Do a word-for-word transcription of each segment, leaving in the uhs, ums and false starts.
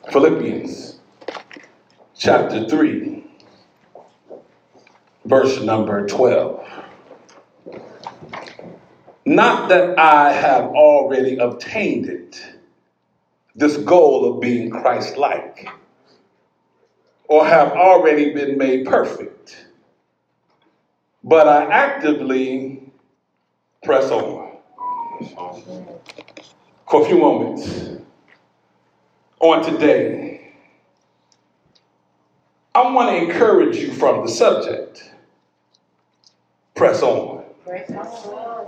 Philippians chapter three, verse number twelve. Not that I have already obtained it, this goal of being Christ-like, or have already been made perfect, but I actively press on. For a few moments on today, I want to encourage you from the subject. Press on. Press on.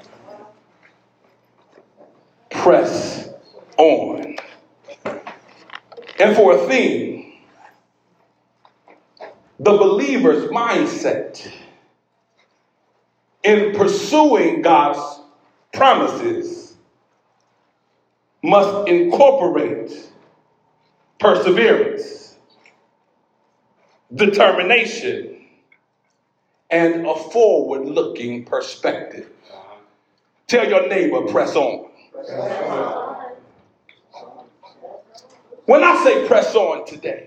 Press on. And for a theme, the believer's mindset in pursuing God's promises must incorporate perseverance, determination, and a forward-looking perspective. Tell your neighbor, press on. When I say press on today,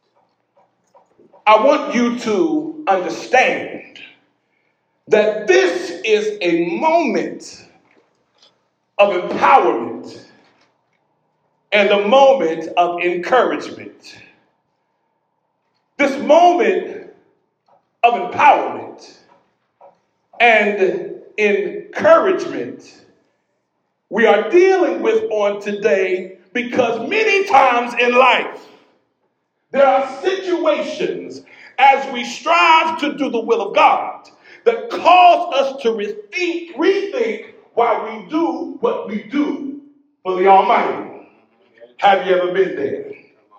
I want you to understand that this is a moment of empowerment and a moment of encouragement. This moment of empowerment and encouragement we are dealing with on today because many times in life there are situations as we strive to do the will of God that cause us to rethink, rethink why we do what we do for the Almighty. Have you ever been there?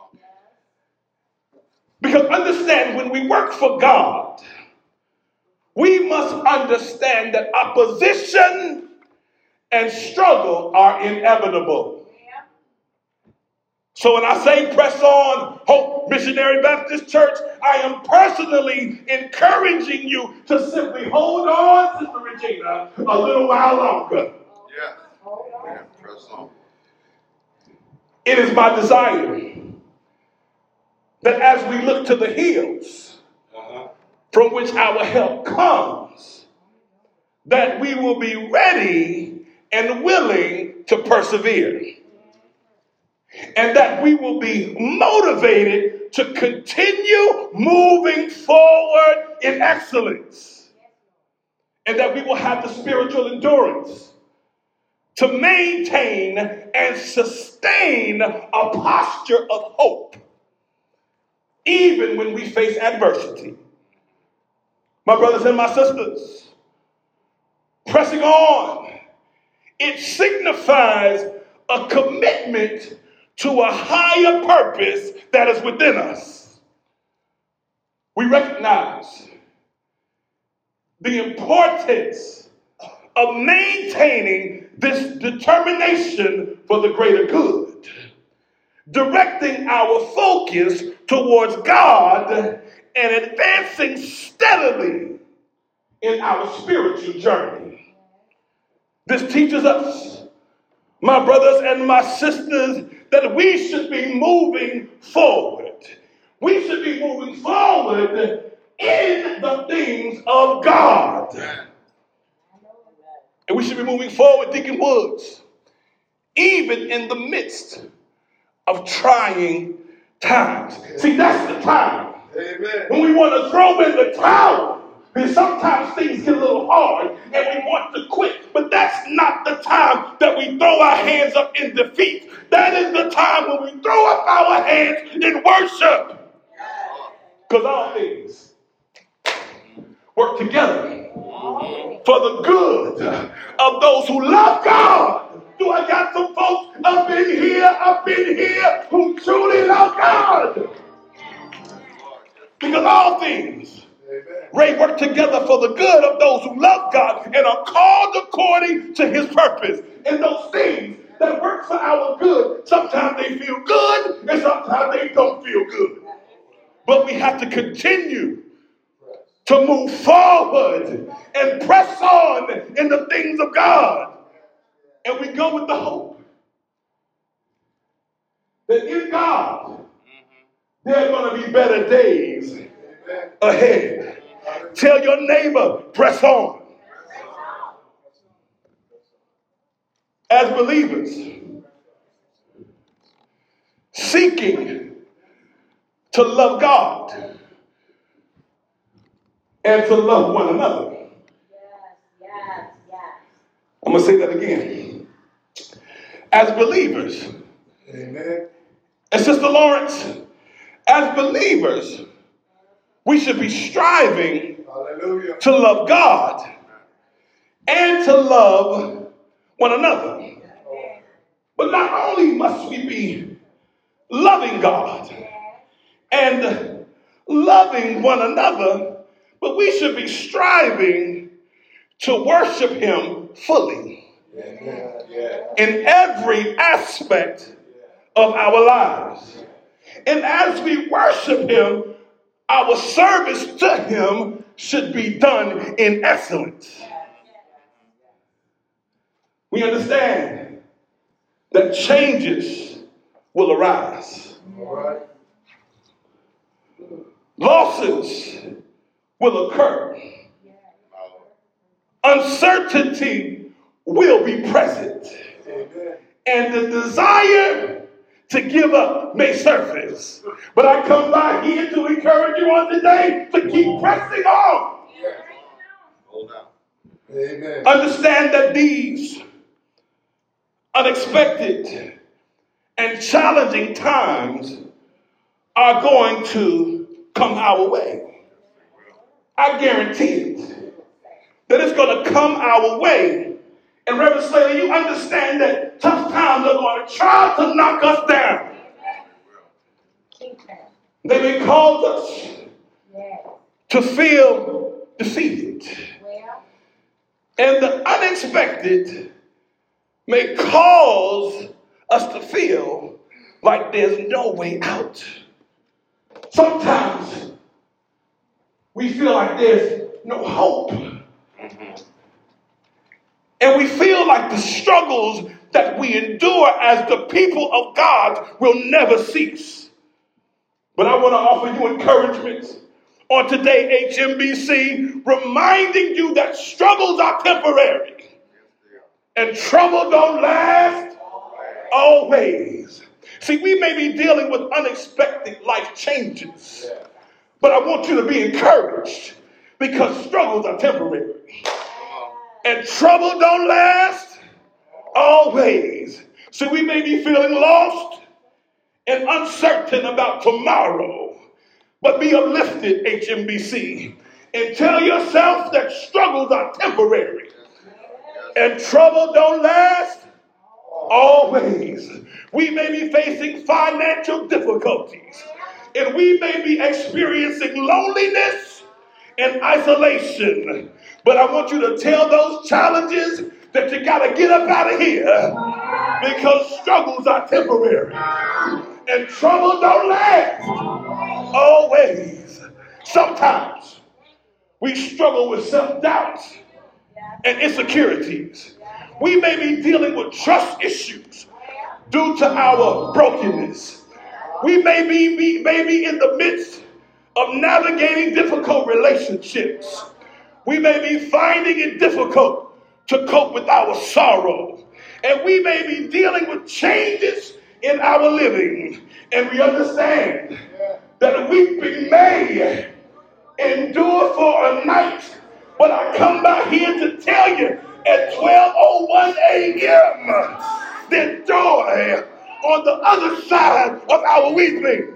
Because understand, when we work for God, we must understand that opposition and struggle are inevitable. So when I say press on, Hope Missionary Baptist Church, I am personally encouraging you to simply hold on, Sister Regina, a little while longer. Yeah. Yeah. Press on. It is my desire that as we look to the hills uh-huh. from which our help comes, that we will be ready and willing to persevere. And that we will be motivated to continue moving forward in excellence. And that we will have the spiritual endurance to maintain and sustain a posture of hope, even when we face adversity. My brothers and my sisters, pressing on, it signifies a commitment to a higher purpose that is within us. We recognize the importance of maintaining this determination for the greater good, directing our focus towards God and advancing steadily in our spiritual journey. This teaches us, my brothers and my sisters, that we should be moving forward. We should be moving forward in the things of God. And we should be moving forward, Deacon Woods, even in the midst of trying times. See, that's the time. Amen. When we want to throw in the towel. Because sometimes things get a little hard and we want to quit. But that's not the time that we throw our hands up in defeat. That is the time when we throw up our hands in worship. Because all things work together for the good of those who love God. Do I got some folks up in here, up in here who truly love God? Because all things Ray work together for the good of those who love God and are called according to his purpose. And those things that work for our good, sometimes they feel good and sometimes they don't feel good. But we have to continue to move forward and press on in the things of God. And we go with the hope that in God there are going to be better days ahead. Tell your neighbor, press on. As believers, seeking to love God and to love one another. Yes, yes, yes. I'm going to say that again. As believers, Amen. and Sister Lawrence, as believers, we should be striving Hallelujah. to love God and to love one another. But not only must we be loving God and loving one another, but we should be striving to worship Him fully in every aspect of our lives. And as we worship Him, our service to Him should be done in excellence. We understand that changes will arise. All right. Losses will occur. Uncertainty will be present. Amen. And the desire to give up may surface. But I come by here to encourage you on today to keep pressing on. Hold on. Amen. Understand that these unexpected and challenging times are going to come our way. I guarantee it. That it's going to come our way. And Reverend Slater, you understand that tough times are going to try to knock us down. They may cause us to feel defeated. And the unexpected may cause us to feel like there's no way out. Sometimes we feel like there's no hope. And we feel like the struggles that we endure as the people of God will never cease. But I want to offer you encouragement on today, H M B C, reminding you that struggles are temporary and trouble don't last always. See, we may be dealing with unexpected life changes, but I want you to be encouraged because struggles are temporary. And trouble don't last always. So we may be feeling lost and uncertain about tomorrow. But be uplifted, H M B C, and tell yourself that struggles are temporary. And trouble don't last always. We may be facing financial difficulties. And we may be experiencing loneliness and isolation. But I want you to tell those challenges that you got to get up out of here because struggles are temporary and trouble don't last always. Sometimes we struggle with self-doubt and insecurities. We may be dealing with trust issues due to our brokenness. We may be, be, may be in the midst of navigating difficult relationships. We may be finding it difficult to cope with our sorrow. And we may be dealing with changes in our living. And we understand that weeping may endure for a night. But I come by here to tell you at twelve oh one a.m. there's joy on the other side of our weeping.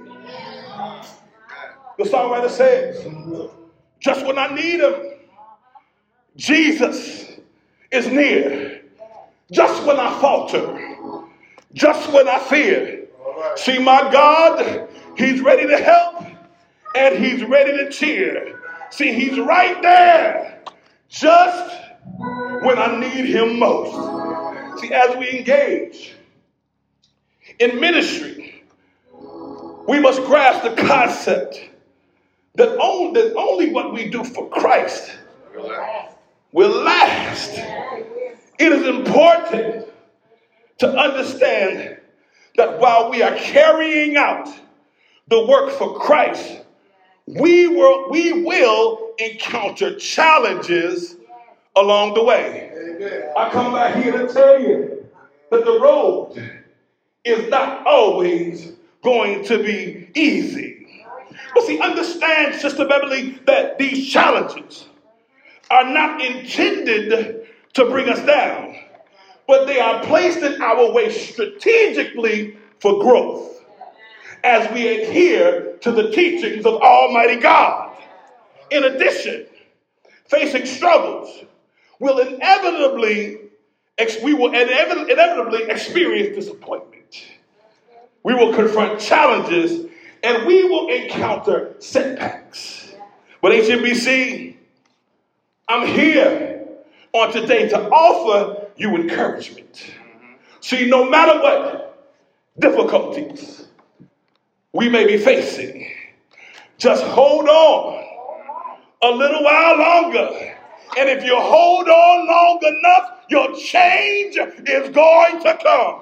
The songwriter says, just when I need him, Jesus is near. Just when I falter, just when I fear. See, my God, he's ready to help and he's ready to cheer. See, he's right there just when I need him most. See, as we engage in ministry, we must grasp the concept that only, that only what we do for Christ will last. It is important to understand that while we are carrying out the work for Christ, we will, we will encounter challenges along the way. Amen. I come back here to tell you that the road is not always going to be easy. But see, understand, Sister Beverly, that these challenges are not intended to bring us down, but they are placed in our way strategically for growth as we adhere to the teachings of Almighty God. In addition, facing struggles will inevitably, we will inevitably experience disappointment. We will confront challenges and we will encounter setbacks. But H M B C, I'm here on today to offer you encouragement. See, no matter what difficulties we may be facing, just hold on a little while longer. And if you hold on long enough, your change is going to come.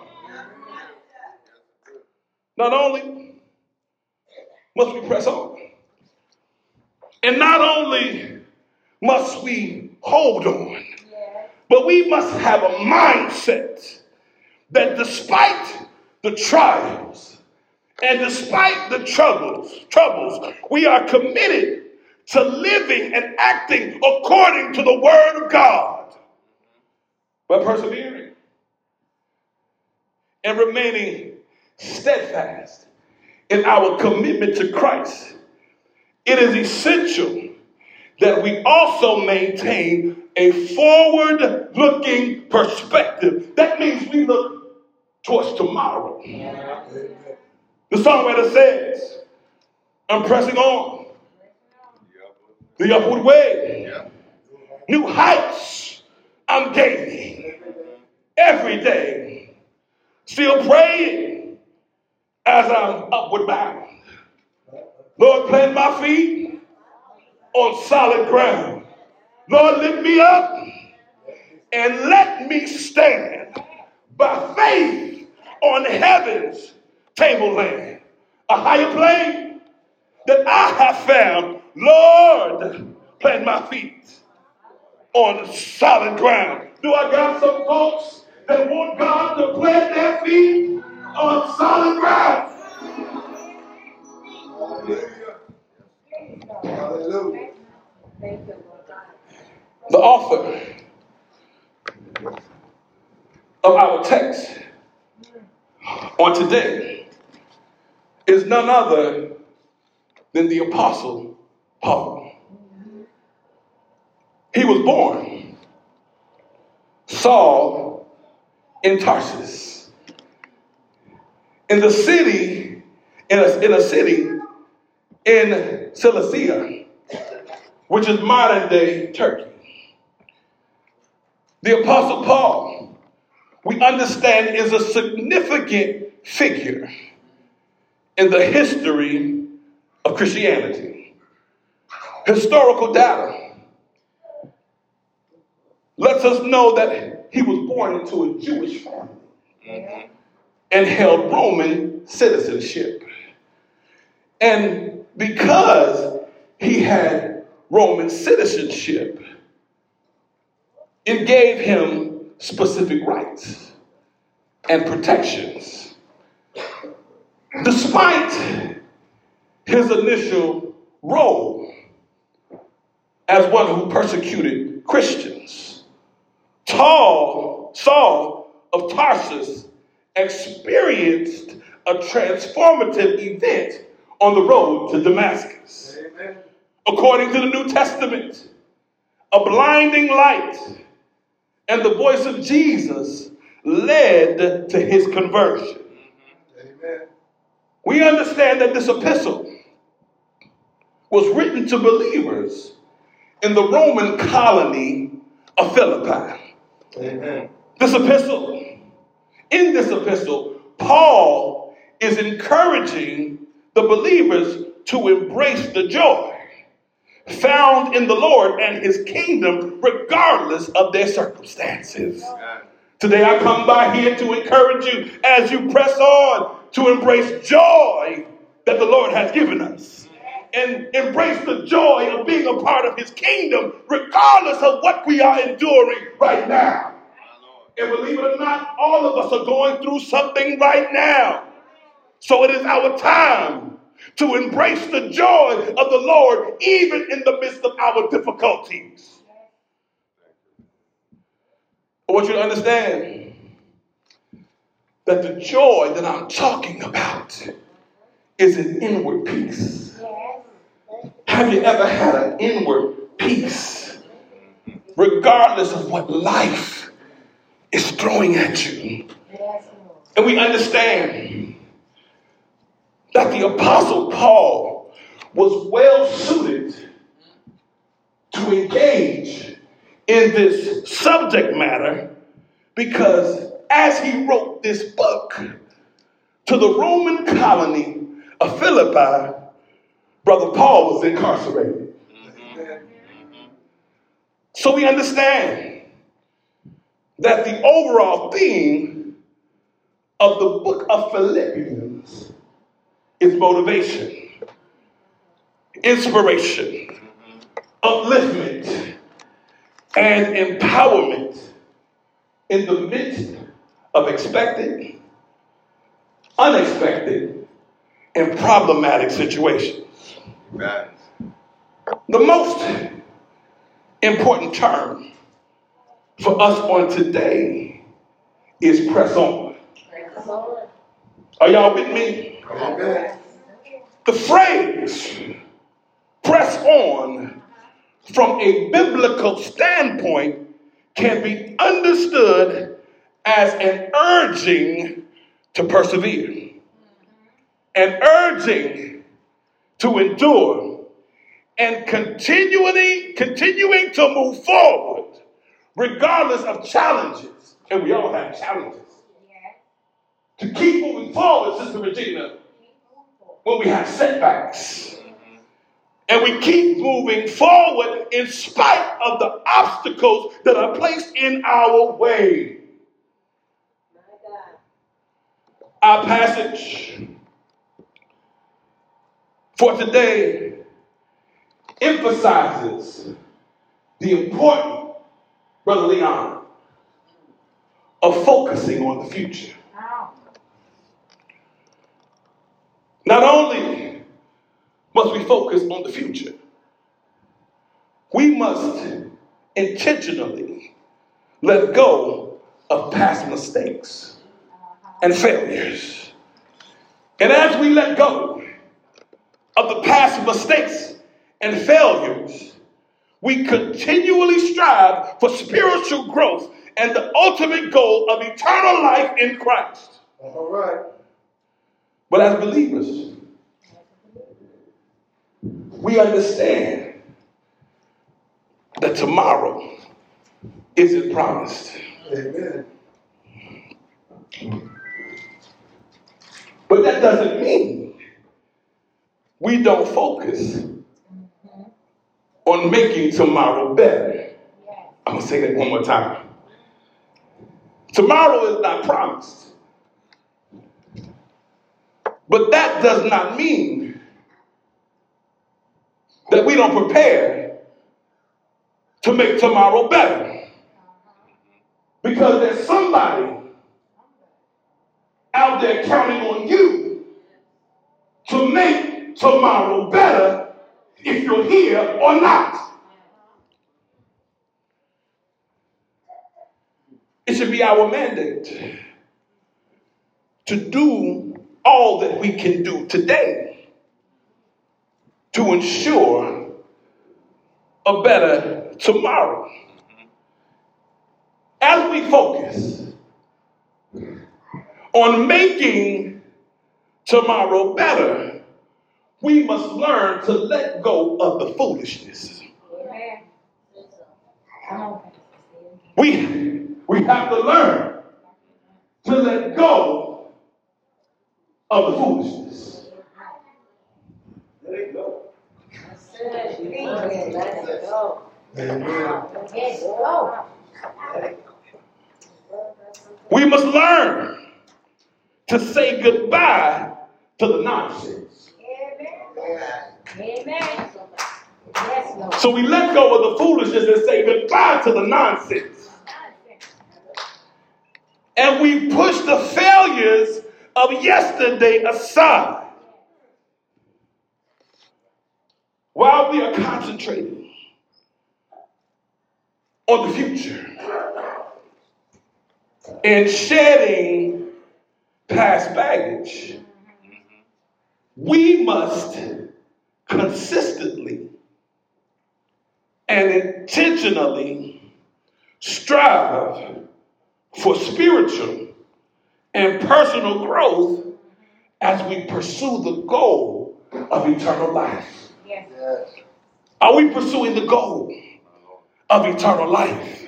Not only must we press on, and not only must we hold on, but we must have a mindset that despite the trials and despite the troubles, troubles, we are committed to living and acting according to the word of God, by persevering and remaining steadfast in our commitment to Christ. It is essential that we also maintain a forward-looking perspective. That means we look towards tomorrow. Yeah. The songwriter says, I'm pressing on the upward way. Yeah. New heights I'm gaining every day. Still praying as I'm upward bound. Lord, plant my feet on solid ground. Lord, lift me up and let me stand by faith on heaven's tableland, a higher plane that I have found. Lord, plant my feet on solid ground. Do I got some folks that want God to plant their feet on solid ground? Hallelujah. Hallelujah. The author of our text on today is none other than the Apostle Paul. He was born Saul in Tarsus, in the city, in a, in a city in Cilicia, which is modern day Turkey. The Apostle Paul, we understand, is a significant figure in the history of Christianity. Historical data lets us know that he was born into a Jewish family mm-hmm. and held Roman citizenship. And because he had Roman citizenship, it gave him specific rights and protections. Despite his initial role as one who persecuted Christians, Saul, Saul of Tarsus experienced a transformative event on the road to Damascus. Amen. According to the New Testament, a blinding light and the voice of Jesus led to his conversion. Amen. We understand that this epistle was written to believers in the Roman colony of Philippi. Amen. This epistle, in this epistle, Paul is encouraging the believers to embrace the joy found in the Lord and his kingdom, regardless of their circumstances. Amen. Today I come by here to encourage you as you press on to embrace joy that the Lord has given us. And embrace the joy of being a part of his kingdom, regardless of what we are enduring right now. And believe it or not, all of us are going through something right now. So it is our time to embrace the joy of the Lord, even in the midst of our difficulties. I want you to understand that the joy that I'm talking about is an inward peace. Have you ever had an inward peace, regardless of what life is throwing at you? And we understand that the Apostle Paul was well suited to engage in this subject matter, because as he wrote this book to the Roman colony of Philippi, Brother Paul was incarcerated. So we understand that the overall theme of the book of Philippians is motivation, inspiration, upliftment, and empowerment in the midst of expected, unexpected, and problematic situations. Right. The most important term for us on today is press on. Press on. Are y'all with me? Okay. The phrase press on from a biblical standpoint can be understood as an urging to persevere, an urging to endure, and continually continuing to move forward regardless of challenges. And we all have challenges. To keep moving forward, Sister Regina, when we have setbacks. And we keep moving forward in spite of the obstacles that are placed in our way. Our passage for today emphasizes the importance, Brother Leon, of focusing on the future. Not only must we focus on the future, we must intentionally let go of past mistakes and failures. And as we let go of the past mistakes and failures, we continually strive for spiritual growth and the ultimate goal of eternal life in Christ. All right. But as believers, we understand that tomorrow isn't promised. Amen. But that doesn't mean we don't focus on making tomorrow better. I'm going to say that one more time. Tomorrow is not promised. But that does not mean that we don't prepare to make tomorrow better. Because there's somebody out there counting on you to make tomorrow better, if you're here or not. It should be our mandate to do all that we can do today to ensure a better tomorrow. As we focus on making tomorrow better, we must learn to let go of the foolishness. We, we have to learn to let go of the foolishness. Let it go. Let it go. We must learn to say goodbye to the nonsense. Amen. Yes, Lord. So we let go of the foolishness and say goodbye to the nonsense. And we push the failures of yesterday aside while we are concentrating on the future and shedding past baggage. We must consistently and intentionally strive for spiritual and personal growth as we pursue the goal of eternal life. Yes. Are we pursuing the goal of eternal life?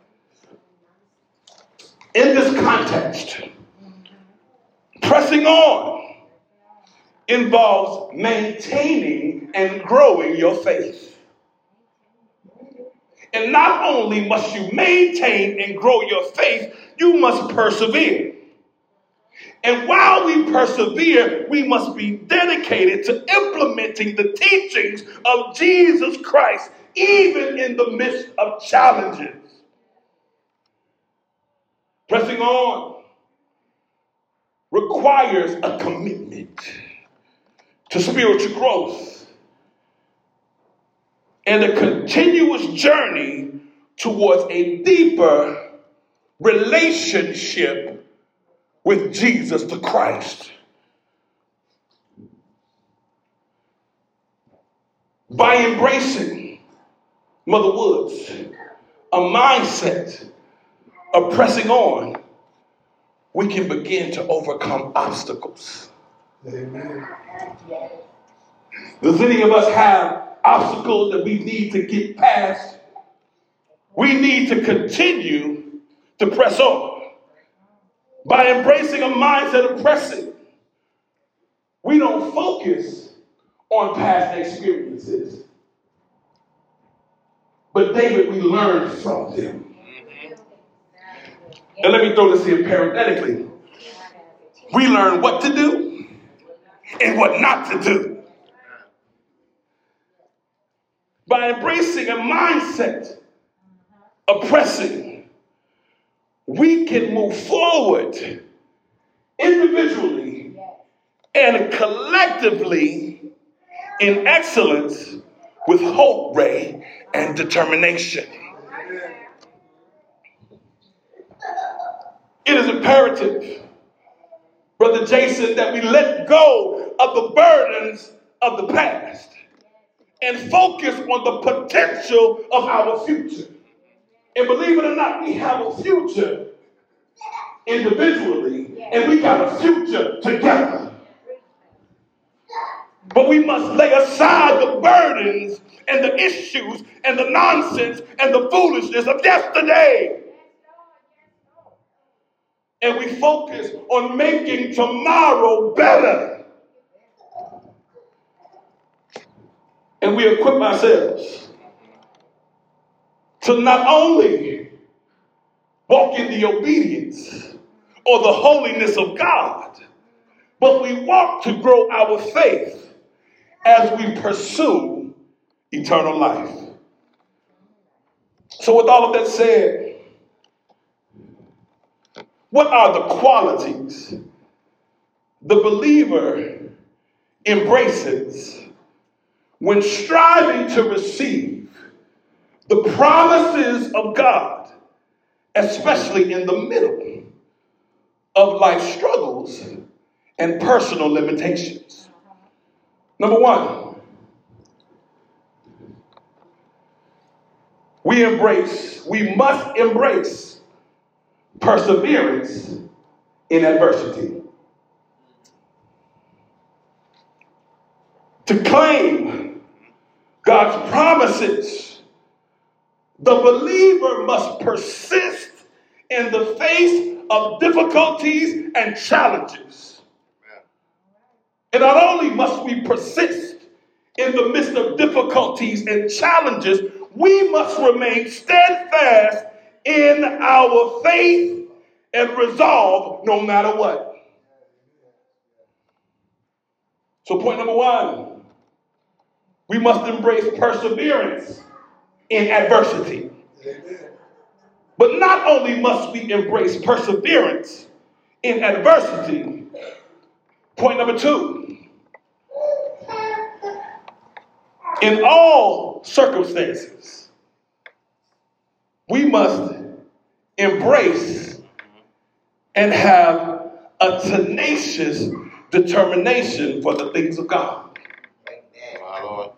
In this context, pressing on involves maintaining and growing your faith. And not only must you maintain and grow your faith, you must persevere. And while we persevere, we must be dedicated to implementing the teachings of Jesus Christ, even in the midst of challenges. Pressing on requires a commitment to spiritual growth and a continuous journey towards a deeper relationship with Jesus the Christ. By embracing, Mother Woods, a mindset of pressing on, we can begin to overcome obstacles. Amen. Does any of us have obstacles that we need to get past? We need to continue to press on. By embracing a mindset of pressing, we don't focus on past experiences. But David, we learned from them. And let me throw this here parenthetically. We learn what to do and what not to do. By embracing a mindset of pressing, we can move forward individually and collectively in excellence with hope, Ray, and determination. It is imperative, Brother Jason, that we let go of the burdens of the past and focus on the potential of our future. And believe it or not, we have a future individually, and we got a future together. But we must lay aside the burdens and the issues and the nonsense and the foolishness of yesterday. And we focus on making tomorrow better. And we equip ourselves to not only walk in the obedience or the holiness of God, but we walk to grow our faith as we pursue eternal life. So with all of that said, what are the qualities the believer embraces when striving to receive the promises of God, especially in the middle of life struggles and personal limitations? Number one, we embrace, we must embrace perseverance in adversity. To claim God's promises, the believer must persist in the face of difficulties and challenges. And not only must we persist in the midst of difficulties and challenges, we must remain steadfast in our faith and resolve no matter what. So point number one, we must embrace perseverance in adversity. Amen. But not only must we embrace perseverance in adversity, point number two, in all circumstances, we must embrace and have a tenacious determination for the things of God. My Lord.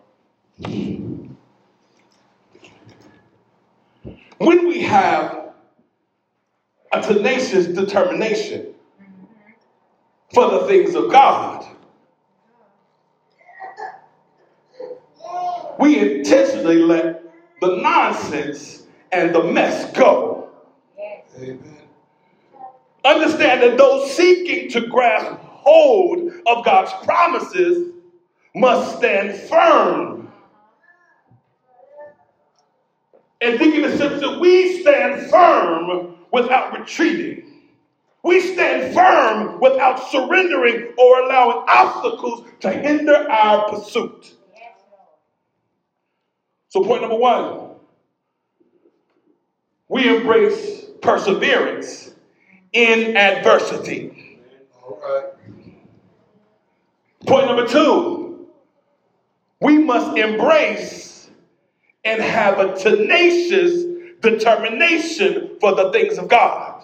When we have a tenacious determination for the things of God, we intentionally let the nonsense and the mess go. Amen. Understand that those seeking to grasp hold of God's promises must stand firm. And Deacon Simpson, we stand firm without retreating. We stand firm without surrendering or allowing obstacles to hinder our pursuit. So point number one, we embrace perseverance in adversity. All right. Point number two, we must embrace and have a tenacious determination for the things of God.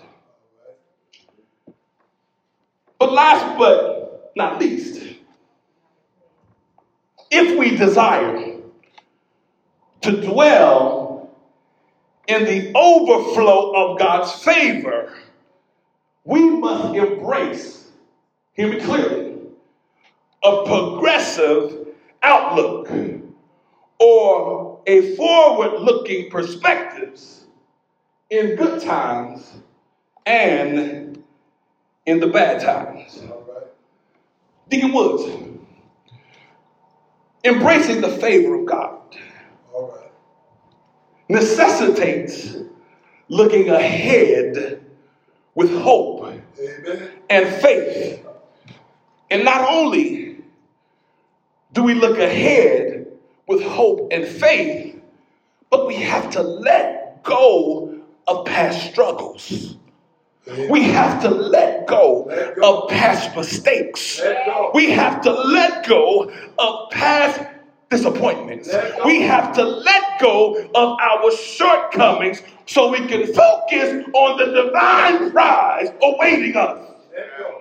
But last but not least, if we desire to dwell in the overflow of God's favor, we must embrace, hear me clearly, a progressive outlook or a forward-looking perspectives in good times and in the bad times. All right. Deacon Woods, embracing the favor of God All right. necessitates looking ahead with hope Amen. and faith. And not only do we look ahead with hope and faith, but we have to let go of past struggles. Amen. We have to let go, Let go. of past mistakes. Let go. We have to let go of past disappointments. Let go. We have to let go of our shortcomings so we can focus on the divine prize awaiting us. Let go.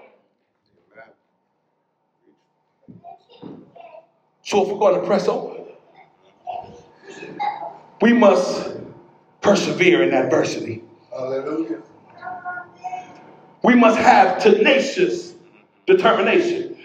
So if we're going to press on, we must persevere in adversity. Hallelujah. We must have tenacious determination.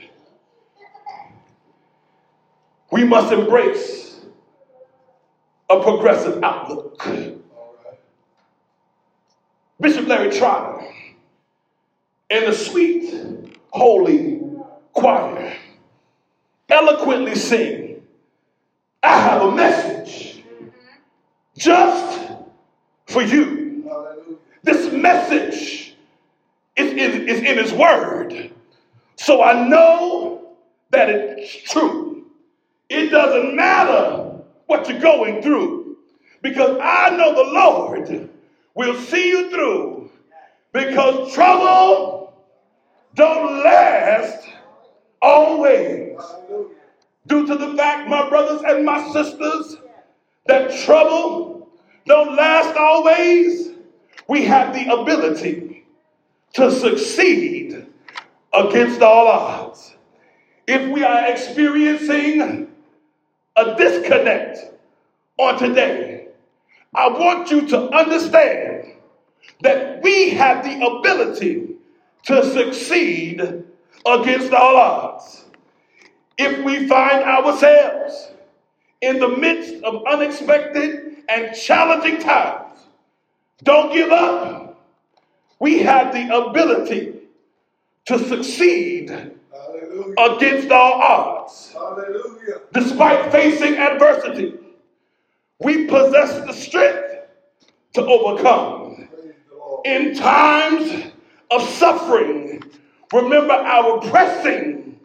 We must embrace a progressive outlook. All right. Bishop Larry Trotter and the sweet, holy choir eloquently sing, I have a message just for you. Hallelujah. This message is, is, is in his word. So I know that it's true. It doesn't matter what you're going through, because I know the Lord will see you through, because trouble don't last always. Hallelujah. Due to the fact, my brothers and my sisters, that trouble don't last always, we have the ability to succeed against all odds. If we are experiencing a disconnect on today, I want you to understand that we have the ability to succeed against all odds. If we find ourselves in the midst of unexpected and challenging times, don't give up. We have the ability to succeed Hallelujah. against all odds. Hallelujah. Despite facing adversity, we possess the strength to overcome. Praise the Lord. In times of suffering, remember our pressing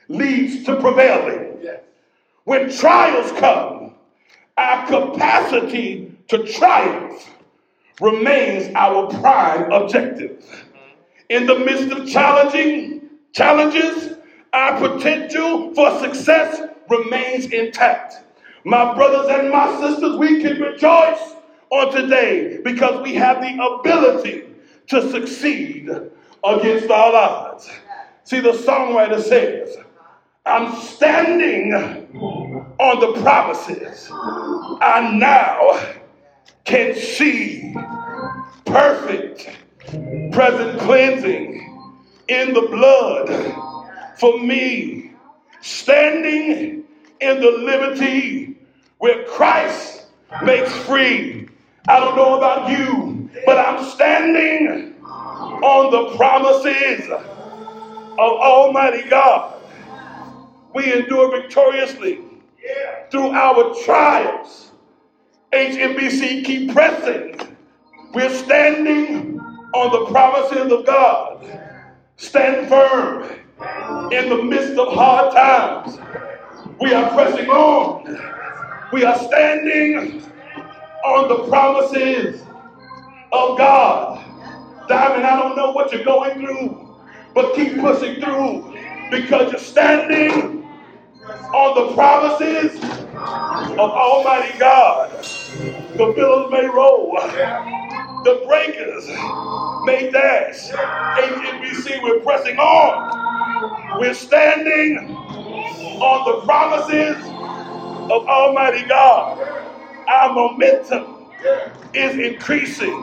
leads to prevailing. When trials come, our capacity to triumph remains our prime objective. In the midst of challenging challenges, our potential for success remains intact. My brothers and my sisters, we can rejoice on today because we have the ability to succeed against all odds. See, the songwriter says, I'm standing on the promises I now can see. Perfect present cleansing in the blood for me. Standing in the liberty where Christ makes free. I don't know about you, but I'm standing on the promises of Almighty God. We endure victoriously through our trials. H M B C, keep pressing. We're standing on the promises of God. Stand firm in the midst of hard times. We are pressing on. We are standing on the promises of God. Diamond, I don't know what you're going through, but keep pushing through because you're standing on the promises of Almighty God. The billows may roll, the breakers may dash. H M B C, we're pressing on. We're standing on the promises of Almighty God. Our momentum is increasing.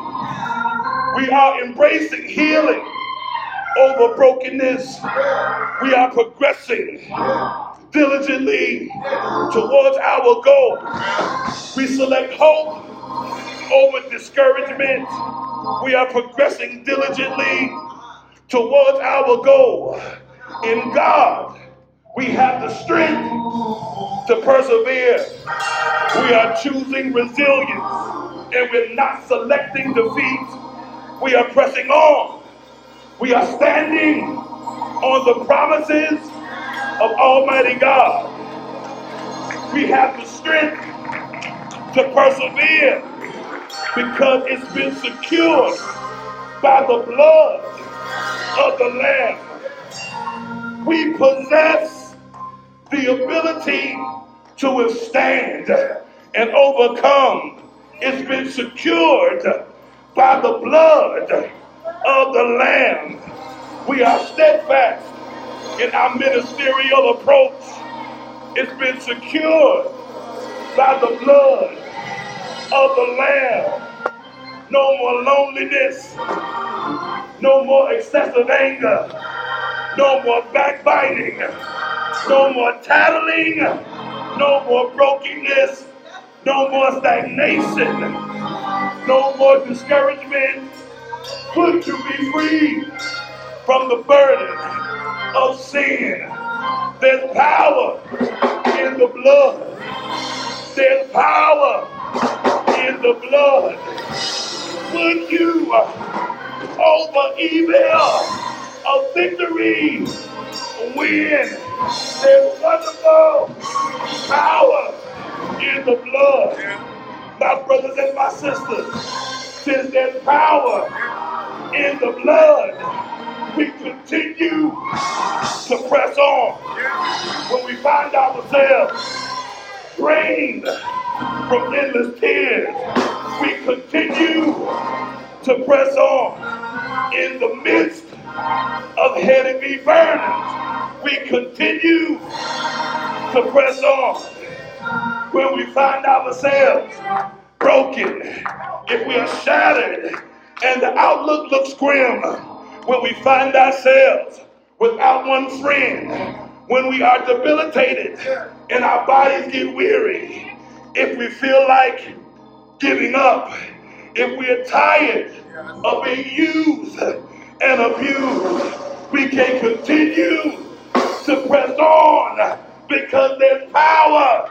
We are embracing healing over brokenness. We are progressing diligently towards our goal. We select hope over discouragement. We are progressing diligently towards our goal. In God, we have the strength to persevere. We are choosing resilience, and we're not selecting defeat. We are pressing on. We are standing on the promises of Almighty God. We have the strength to persevere because it's been secured by the blood of the Lamb. We possess the ability to withstand and overcome. It's been secured by the blood of the Lamb. We are steadfast in our ministerial approach. It's been secured by the blood of the Lamb. No more loneliness, no more excessive anger, no more backbiting, no more tattling, no more brokenness, no more stagnation, no more discouragement. Good to be free from the burden of sin. There's power in the blood. There's power in the blood. Would you over evil a victory win? There's wonderful power in the blood. My brothers and my sisters, since there's power in the blood, we continue to press on. When we find ourselves drained from endless tears, we continue to press on. In the midst of heavy burdens, we continue to press on. When we find ourselves broken, if we are shattered and the outlook looks grim, when we find ourselves without one friend, when we are debilitated and our bodies get weary, if we feel like giving up, if we are tired of being used and abused, we can continue to press on because there's power,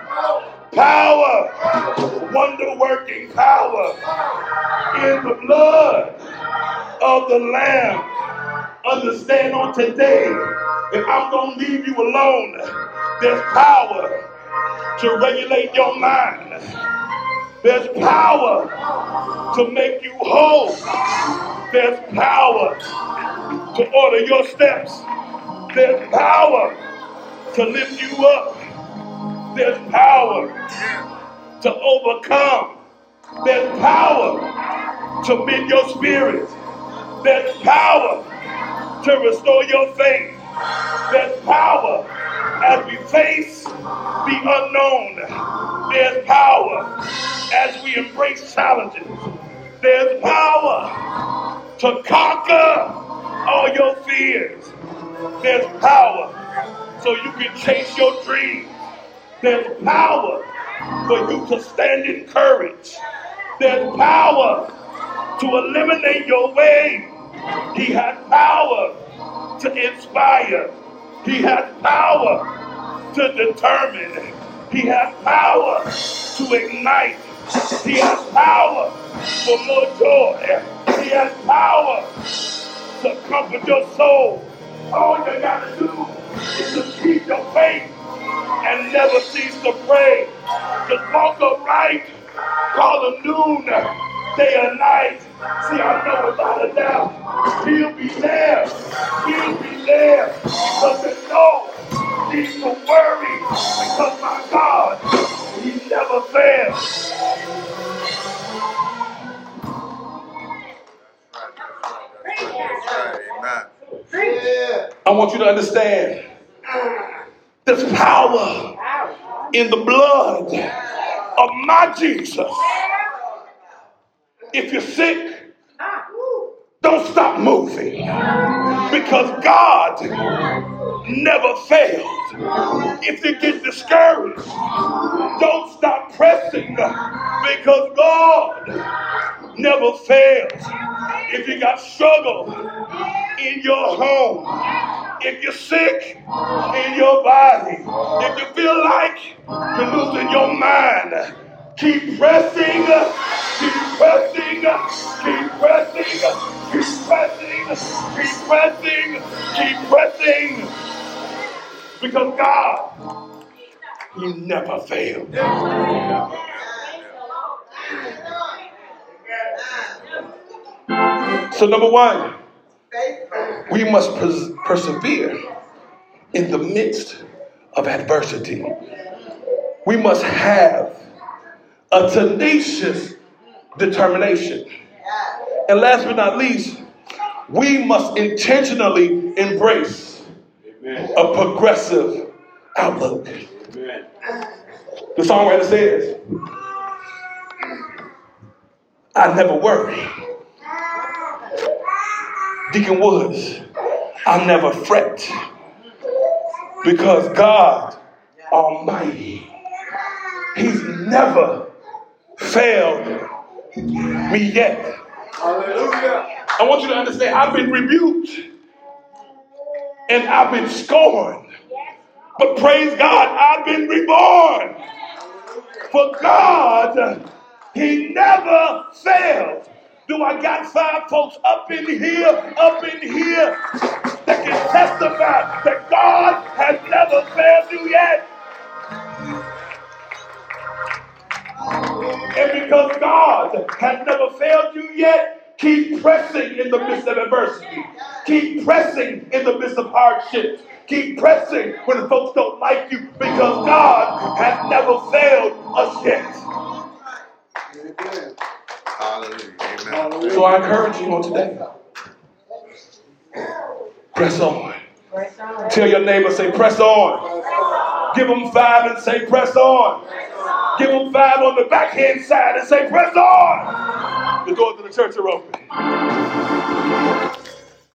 power, wonder-working power in the blood of the Lamb. Understand on today, And I'm going to leave you alone. There's power to regulate your mind. There's power to make you whole. There's power to order your steps. There's power to lift you up. There's power to overcome. There's power to mend your spirit. There's power to restore your faith. There's power as we face the unknown. There's power as we embrace challenges. There's power to conquer all your fears. There's power so you can chase your dreams. There's power for you to stand in courage. There's power to eliminate your way. He has power to inspire. He has power to determine. He has power to ignite. He has power for more joy. He has power to comfort your soul. All you gotta do is just keep your faith and never cease to pray. Just walk upright, call him noon, day or night. See, I know without a doubt, he'll be there. He'll be there. Because there's no need to worry. Because my God, he never fails. I want you to understand there's power in the blood of my Jesus. If you're sick, don't stop moving, because God never fails. If you get discouraged, don't stop pressing, because God never fails. If you got struggle in your home, if you're sick in your body, if you feel like you're losing your mind, keep pressing, keep pressing, keep pressing, keep pressing, keep pressing, keep pressing, because God, he never failed. So number one, we must pers- persevere in the midst of adversity. We must have a tenacious determination. And last but not least, we must intentionally embrace a progressive outlook. The songwriter says, I never worry. Deacon Woods, I never fret, because God Almighty, he's never failed me yet. Hallelujah. I want you to understand, I've been rebuked and I've been scorned, but praise God, I've been reborn. For God, he never fails. Do I got five folks up in here, up in here that can testify that God has never failed you yet? And because God has never failed you yet, keep pressing in the midst of adversity. Keep pressing in the midst of hardships. Keep pressing when the folks don't like you, because God has never failed us yet. Hallelujah. Amen. So I encourage you on today. Press on. Press on. Tell your neighbor, say, press on. Give them five and say, press on. Give them five on the backhand side and say, press on. The doors of the church are open.